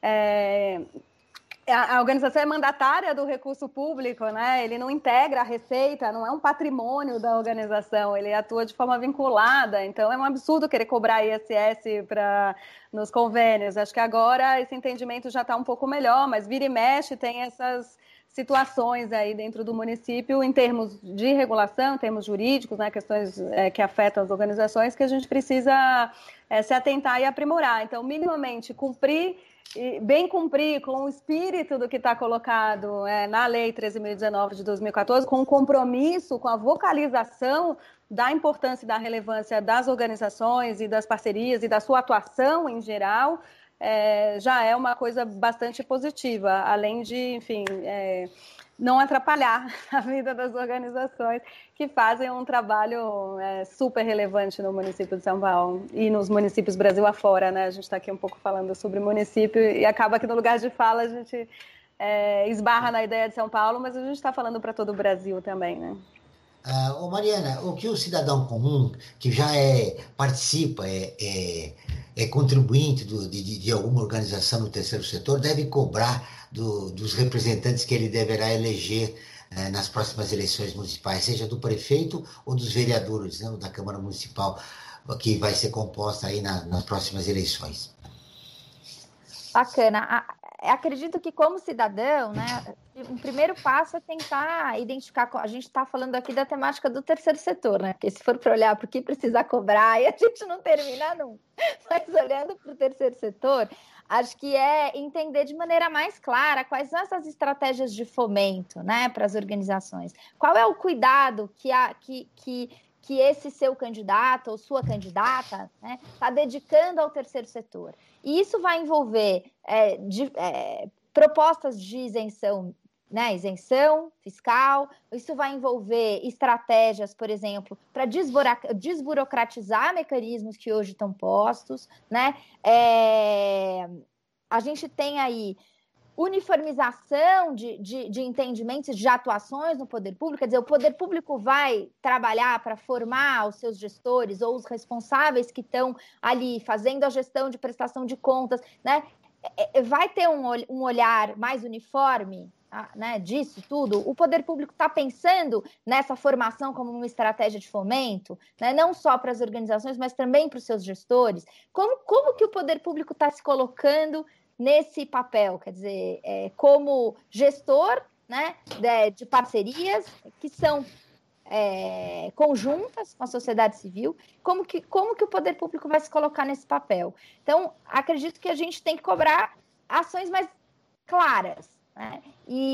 a organização é mandatária do recurso público, né? Ele não integra a receita, não é um patrimônio da organização, ele atua de forma vinculada, então é um absurdo querer cobrar ISS nos convênios. Acho que agora esse entendimento já está um pouco melhor, mas vira e mexe tem essas situações aí dentro do município em termos de regulação, em termos jurídicos, né, questões que afetam as organizações, que a gente precisa se atentar e aprimorar. Então, minimamente, bem cumprir com o espírito do que está colocado na Lei 13.019 de 2014, com o compromisso, com a vocalização da importância e da relevância das organizações e das parcerias e da sua atuação em geral, já é uma coisa bastante positiva, além de, enfim, não atrapalhar a vida das organizações que fazem um trabalho super relevante no município de São Paulo e nos municípios Brasil afora, né? A gente está aqui um pouco falando sobre município e acaba que no lugar de fala a gente esbarra na ideia de São Paulo, mas a gente está falando para todo o Brasil também, né? Mariana, o que o cidadão comum, que já participa, é contribuinte de alguma organização no terceiro setor, deve cobrar dos representantes que ele deverá eleger nas próximas eleições municipais, seja do prefeito ou dos vereadores, né, da Câmara Municipal, que vai ser composta aí nas próximas eleições? Bacana. Acredito que, como cidadão, né, um primeiro passo é tentar identificar. A gente está falando aqui da temática do terceiro setor, né? Porque se for para olhar para o que precisa cobrar, aí a gente não termina nunca. Mas olhando para o terceiro setor, acho que é entender de maneira mais clara quais são essas estratégias de fomento, né, para as organizações. Qual é o cuidado que esse seu candidato ou sua candidata está dedicando ao terceiro setor. E isso vai envolver propostas de isenção, né, isenção fiscal, isso vai envolver estratégias, por exemplo, para desburocratizar mecanismos que hoje estão postos, né? A gente tem aí uniformização de entendimentos, de atuações no poder público, quer dizer, o poder público vai trabalhar para formar os seus gestores ou os responsáveis que estão ali fazendo a gestão de prestação de contas, né? Vai ter um olhar mais uniforme, né, disso tudo. O poder público está pensando nessa formação como uma estratégia de fomento, né, não só para as organizações, mas também para os seus gestores. Como que o poder público está se colocando nesse papel, quer dizer, como gestor, né, de parcerias que são conjuntas com a sociedade civil, como que o poder público vai se colocar nesse papel? Então, acredito que a gente tem que cobrar ações mais claras, né,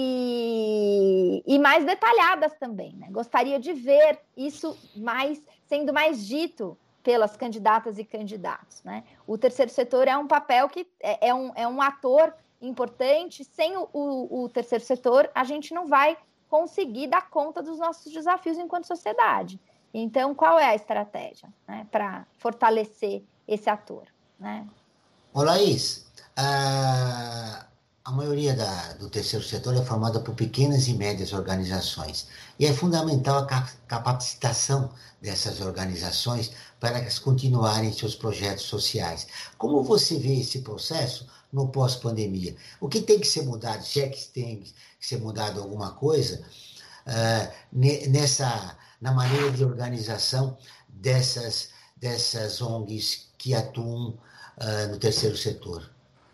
e mais detalhadas também, né? Gostaria de ver isso sendo mais dito pelas candidatas e candidatos, né? O terceiro setor é um papel que é um ator importante. Sem o terceiro setor, a gente não vai conseguir dar conta dos nossos desafios enquanto sociedade. Então, qual é a estratégia, né, para fortalecer esse ator, né? Ô, Laís, a maioria do terceiro setor é formada por pequenas e médias organizações. E é fundamental a capacitação dessas organizações para elas continuarem seus projetos sociais. Como você vê esse processo no pós-pandemia? O que tem que ser mudado, se é que tem que ser mudado alguma coisa, na maneira de organização dessas ONGs que atuam no terceiro setor?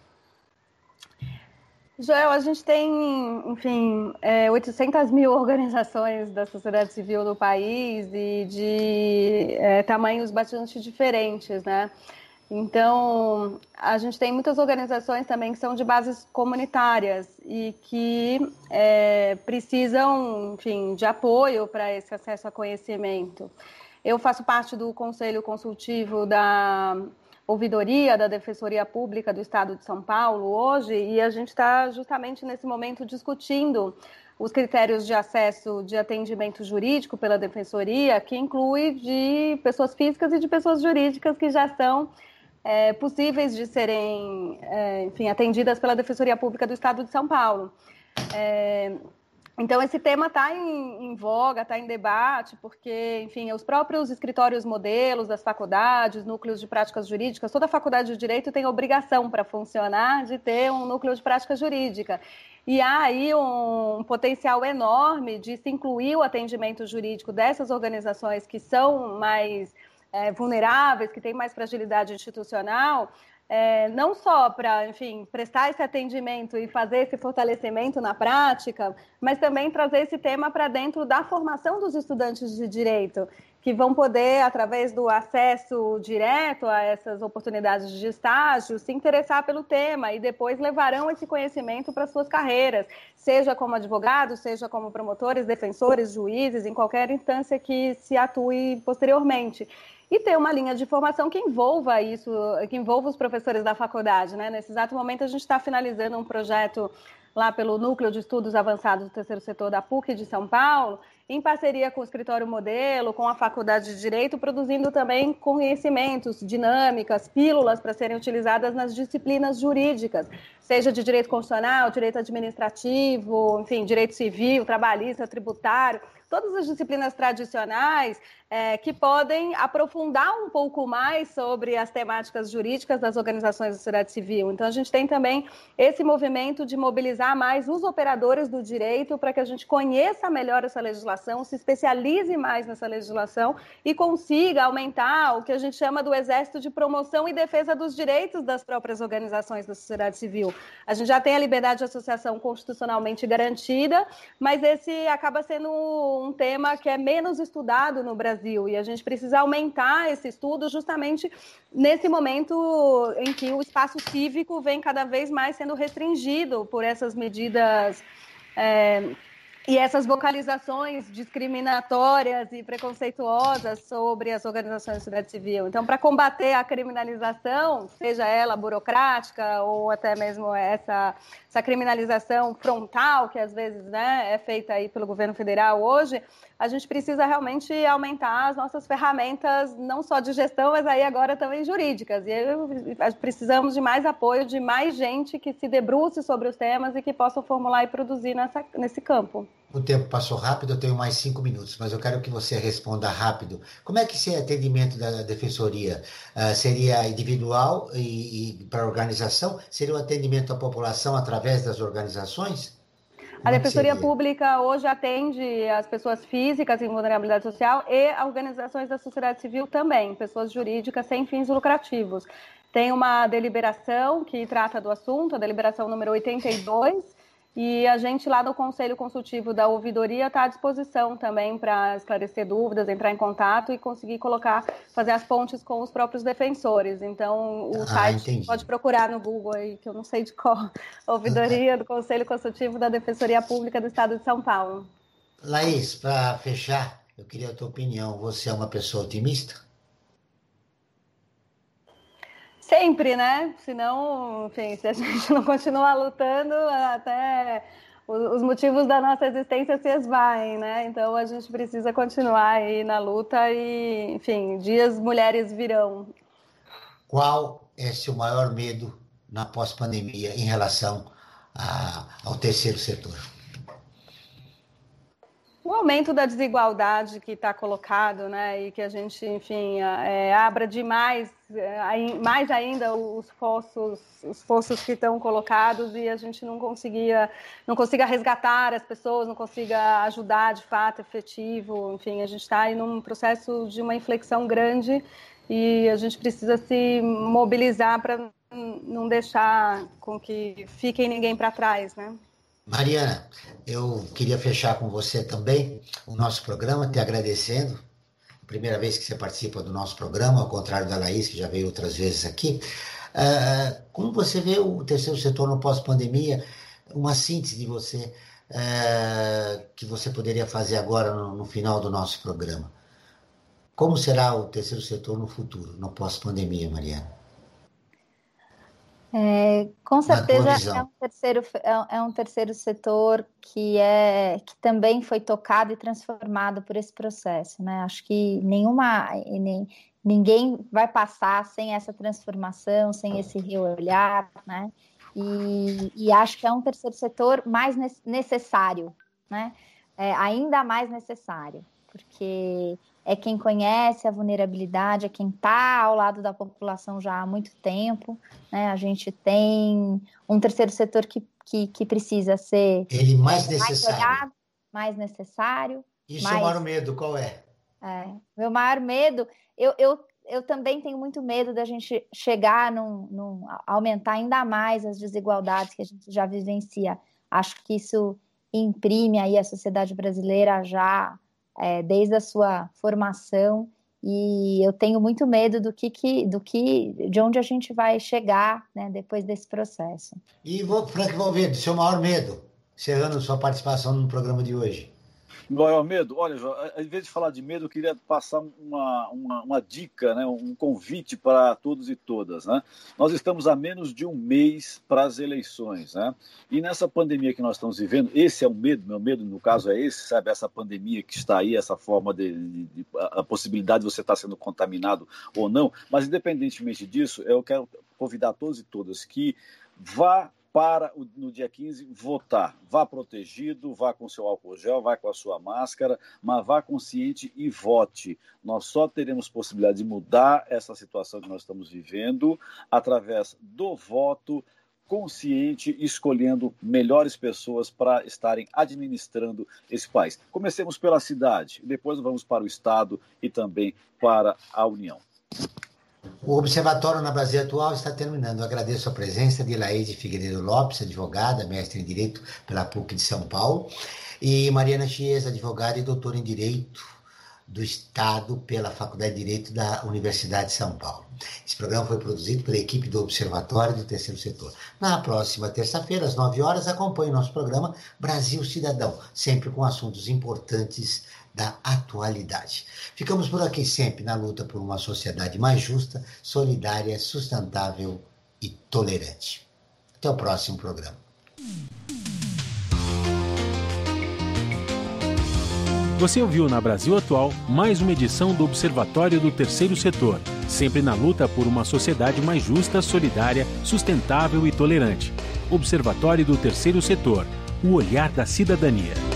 Joel, a gente tem, enfim, 800 mil organizações da sociedade civil no país e de tamanhos bastante diferentes, né? Então, a gente tem muitas organizações também que são de bases comunitárias e que precisam, enfim, de apoio para esse acesso a conhecimento. Eu faço parte do Conselho Consultivo da Ouvidoria da Defensoria Pública do Estado de São Paulo hoje, e a gente está justamente nesse momento discutindo os critérios de acesso de atendimento jurídico pela Defensoria, que inclui de pessoas físicas e de pessoas jurídicas que já são possíveis de serem, enfim, atendidas pela Defensoria Pública do Estado de São Paulo. Então, esse tema está em voga, está em debate, porque, enfim, os próprios escritórios modelos das faculdades, núcleos de práticas jurídicas, toda faculdade de direito tem obrigação para funcionar de ter um núcleo de prática jurídica. E há aí um potencial enorme de se incluir o atendimento jurídico dessas organizações que são mais vulneráveis, que têm mais fragilidade institucional, não só para, enfim, prestar esse atendimento e fazer esse fortalecimento na prática, mas também trazer esse tema para dentro da formação dos estudantes de direito, que vão poder, através do acesso direto a essas oportunidades de estágio, se interessar pelo tema e depois levarão esse conhecimento para suas carreiras, seja como advogados, seja como promotores, defensores, juízes, em qualquer instância que se atue posteriormente. E ter uma linha de formação que envolva isso, que envolva os professores da faculdade, né? Nesse exato momento, a gente está finalizando um projeto lá pelo Núcleo de Estudos Avançados do Terceiro Setor da PUC de São Paulo, em parceria com o Escritório Modelo, com a Faculdade de Direito, produzindo também conhecimentos, dinâmicas, pílulas para serem utilizadas nas disciplinas jurídicas, seja de direito constitucional, direito administrativo, enfim, direito civil, trabalhista, tributário, todas as disciplinas tradicionais que podem aprofundar um pouco mais sobre as temáticas jurídicas das organizações da sociedade civil. Então, a gente tem também esse movimento de mobilizar mais os operadores do direito para que a gente conheça melhor essa legislação, se especialize mais nessa legislação e consiga aumentar o que a gente chama do exército de promoção e defesa dos direitos das próprias organizações da sociedade civil. A gente já tem a liberdade de associação constitucionalmente garantida, mas esse acaba sendo um tema que é menos estudado no Brasil e a gente precisa aumentar esse estudo justamente nesse momento em que o espaço cívico vem cada vez mais sendo restringido por essas medidas e essas vocalizações discriminatórias e preconceituosas sobre as organizações da sociedade civil. Então, para combater a criminalização, seja ela burocrática ou até mesmo essa criminalização frontal, que às vezes, né, é feita aí pelo governo federal hoje, a gente precisa realmente aumentar as nossas ferramentas, não só de gestão, mas aí agora também jurídicas. E precisamos de mais apoio, de mais gente que se debruce sobre os temas e que possam formular e produzir nesse campo. O tempo passou rápido, eu tenho mais 5 minutos, mas eu quero que você responda rápido. Como é que esse atendimento da Defensoria seria individual e para a organização? Seria o atendimento à população através das organizações? A Defensoria Pública hoje atende as pessoas físicas em vulnerabilidade social e organizações da sociedade civil também, pessoas jurídicas sem fins lucrativos. Tem uma deliberação que trata do assunto, a deliberação número 82, e a gente lá no Conselho Consultivo da Ouvidoria está à disposição também para esclarecer dúvidas, entrar em contato e conseguir fazer as pontes com os próprios defensores. Então, o site pode procurar no Google aí, que eu não sei de qual, Ouvidoria do Conselho Consultivo da Defensoria Pública do Estado de São Paulo. Laís, para fechar, eu queria a tua opinião. Você é uma pessoa otimista? Sempre, né? Senão, enfim, se a gente não continuar lutando, até os motivos da nossa existência se esvaem, né? Então, a gente precisa continuar aí na luta e, enfim, dias mulheres virão. Qual é seu maior medo na pós-pandemia em relação ao terceiro setor? O aumento da desigualdade que está colocado, né, e que a gente, enfim, abra demais, mais ainda os fossos que estão colocados e a gente não consiga resgatar as pessoas, não consiga ajudar de fato, efetivo, enfim, a gente está aí num processo de uma inflexão grande e a gente precisa se mobilizar para não deixar com que fique ninguém para trás, né? Mariana, eu queria fechar com você também o nosso programa, te agradecendo. Primeira vez que você participa do nosso programa, ao contrário da Laís, que já veio outras vezes aqui. Como você vê o terceiro setor no pós-pandemia? Uma síntese de você que você poderia fazer agora no final do nosso programa. Como será o terceiro setor no futuro, no pós-pandemia, Mariana? Com certeza é um terceiro setor que também foi tocado e transformado por esse processo, né? Acho que ninguém vai passar sem essa transformação, sem esse reolhar, né? E acho que é um terceiro setor mais necessário, né? Ainda mais necessário, porque é quem conhece a vulnerabilidade, é quem está ao lado da população já há muito tempo, né? A gente tem um terceiro setor que precisa ser mais necessário. Mais olhado, mais necessário. E o seu maior medo, qual é? Meu maior medo, eu também tenho muito medo da gente chegar aumentar ainda mais as desigualdades que a gente já vivencia. Acho que isso imprime aí a sociedade brasileira já desde a sua formação, e eu tenho muito medo de onde a gente vai chegar, né, depois desse processo. E Frank Valverde, seu maior medo, encerrando sua participação no programa de hoje? Maior medo? Olha, em vez de falar de medo, eu queria passar uma dica, né, um convite para todos e todas, né? Nós estamos a menos de um mês para as eleições, né? E nessa pandemia que nós estamos vivendo, esse é o medo, meu medo no caso é esse, sabe? Essa pandemia que está aí, essa forma a possibilidade de você estar sendo contaminado ou não, mas independentemente disso, eu quero convidar todos e todas que vá no dia 15, votar. Vá protegido, vá com seu álcool gel, vá com a sua máscara, mas vá consciente e vote. Nós só teremos possibilidade de mudar essa situação que nós estamos vivendo através do voto consciente, escolhendo melhores pessoas para estarem administrando esse país. Comecemos pela cidade, depois vamos para o Estado e também para a União. O Observatório na Brasil Atual está terminando. Eu agradeço a presença de Laide Figueiredo Lopes, advogada, mestre em Direito pela PUC de São Paulo, e Mariana Chiesa, advogada e doutora em Direito do Estado pela Faculdade de Direito da Universidade de São Paulo. Esse programa foi produzido pela equipe do Observatório do Terceiro Setor. Na próxima terça-feira, às 9 horas, acompanhe o nosso programa Brasil Cidadão, sempre com assuntos importantes da atualidade. Ficamos por aqui sempre na luta por uma sociedade mais justa, solidária, sustentável e tolerante. Até o próximo programa. Você ouviu na Brasil Atual mais uma edição do Observatório do Terceiro Setor, sempre na luta por uma sociedade mais justa, solidária, sustentável e tolerante. Observatório do Terceiro Setor, o olhar da cidadania.